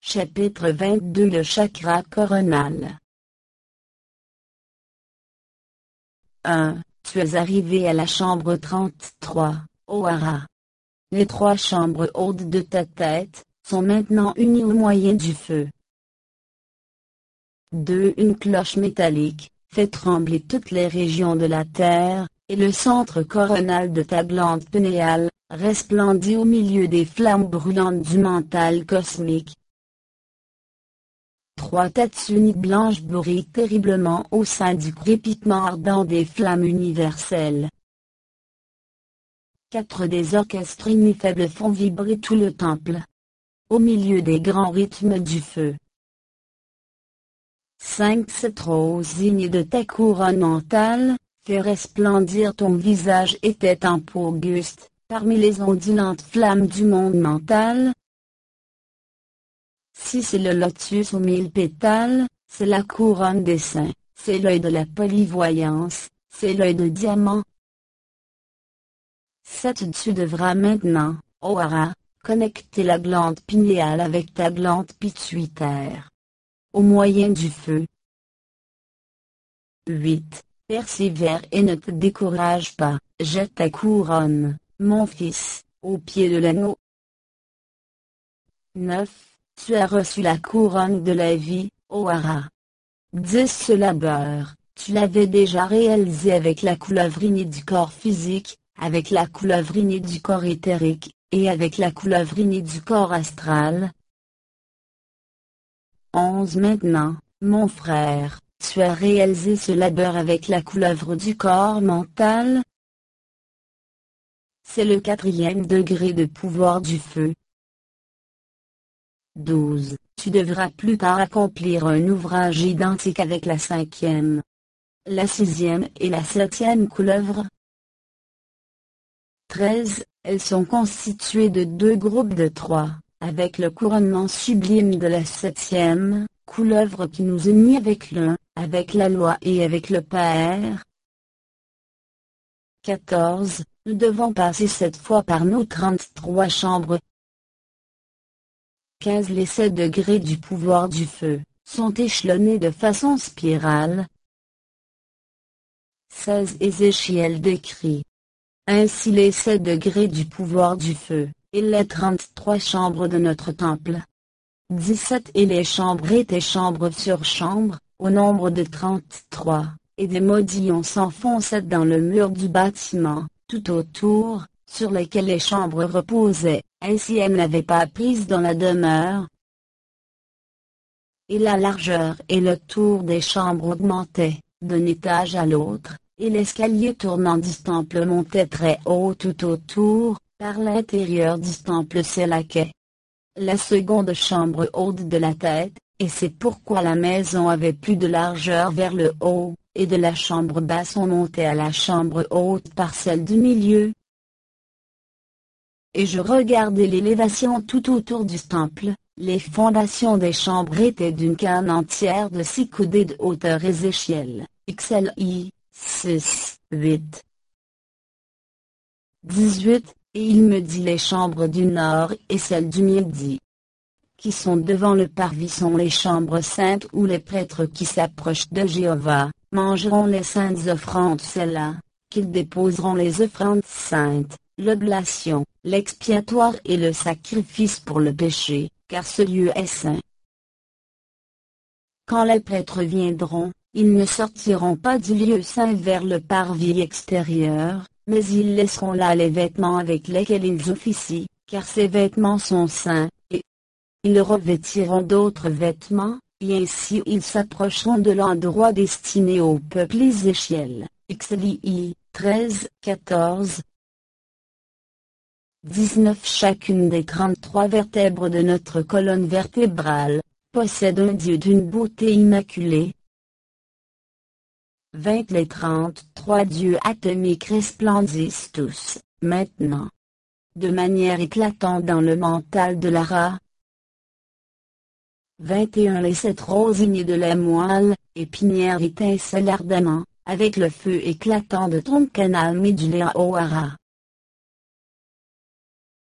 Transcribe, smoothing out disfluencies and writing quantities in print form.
Chapitre 22. Le chakra coronal. 1. Tu es arrivé à la chambre 33, Ohara. Les 3 chambres hautes de ta tête sont maintenant unies au moyen du feu. 2. Une cloche métallique fait trembler toutes les régions de la terre, et le centre coronal de ta glande pénéale resplendit au milieu des flammes brûlantes du mental cosmique. 3 têtes uniques blanches brillent terriblement au sein du crépitement ardent des flammes universelles. 4 des orchestres igni-faibles font vibrer tout le temple, au milieu des grands rythmes du feu. 5 Cette rose ignée de ta couronne mentale fait resplendir ton visage et tes tempes augustes, parmi les ondulantes flammes du monde mental. 6 C'est le lotus aux 1000 pétales, c'est la couronne des saints, c'est l'œil de la polyvoyance, c'est l'œil de diamant. 7 Tu devras maintenant, Ohara, connecter la glande pinéale avec ta glande pituitaire, au moyen du feu. 8 Persévère et ne te décourage pas, jette ta couronne, mon fils, au pied de l'anneau. 9 Tu as reçu la couronne de la vie, Ohara. 10 Ce labeur, tu l'avais déjà réalisé avec la couleuvre ignée du corps physique, avec la couleuvre ignée du corps éthérique, et avec la couleuvre ignée du corps astral. 11 Maintenant, mon frère, tu as réalisé ce labeur avec la couleuvre du corps mental. C'est le 4e degré de pouvoir du feu. 12 Tu devras plus tard accomplir un ouvrage identique avec la 5e, la 6e et la 7e couleuvre. 13 Elles sont constituées de 2 groupes de 3, avec le couronnement sublime de la 7e couleuvre qui nous unit avec l'un, avec la loi et avec le Père. 14 Nous devons passer cette fois par nos 33 chambres. 15 Les 7 degrés du pouvoir du feu sont échelonnés de façon spirale. 16 Ézéchiel décrit ainsi les 7 degrés du pouvoir du feu, et les 33 chambres de notre temple. 17 Et les chambres étaient chambre sur chambre, au nombre de 33, et des modillons s'enfonçaient dans le mur du bâtiment, tout autour, sur lesquels les chambres reposaient, ainsi elles n'avaient pas prise dans la demeure. Et la largeur et le tour des chambres augmentaient, d'un étage à l'autre, et l'escalier tournant du temple montait très haut tout autour, par l'intérieur du temple s'élaquait la seconde chambre haute de la tête, et c'est pourquoi la maison avait plus de largeur vers le haut, et de la chambre basse on montait à la chambre haute par celle du milieu. Et je regardais l'élévation tout autour du temple, les fondations des chambres étaient d'une canne entière de 6 coudées de hauteur. Ézéchiel, XLI, 6, 8. 18 Et il me dit les chambres du nord et celles du midi, qui sont devant le parvis sont les chambres saintes où les prêtres qui s'approchent de Jéhovah, mangeront les saintes offrandes. C'est là, qu'ils déposeront les offrandes saintes, l'oblation, l'expiatoire et le sacrifice pour le péché, car ce lieu est saint. Quand les prêtres viendront, ils ne sortiront pas du lieu saint vers le parvis extérieur, mais ils laisseront là les vêtements avec lesquels ils officient, car ces vêtements sont saints, et ils revêtiront d'autres vêtements, et ainsi ils s'approcheront de l'endroit destiné au peuple. Ézéchiel, XLI, 13, 14. 19 Chacune des 33 vertèbres de notre colonne vertébrale possède un Dieu d'une beauté immaculée. 20 Les 33 dieux atomiques resplendissent tous, maintenant, de manière éclatante dans le mental de Lara. 21 Les 7 roses ignées de la moelle épinière étincellent ardemment, avec le feu éclatant de ton canal médulaire Ohara.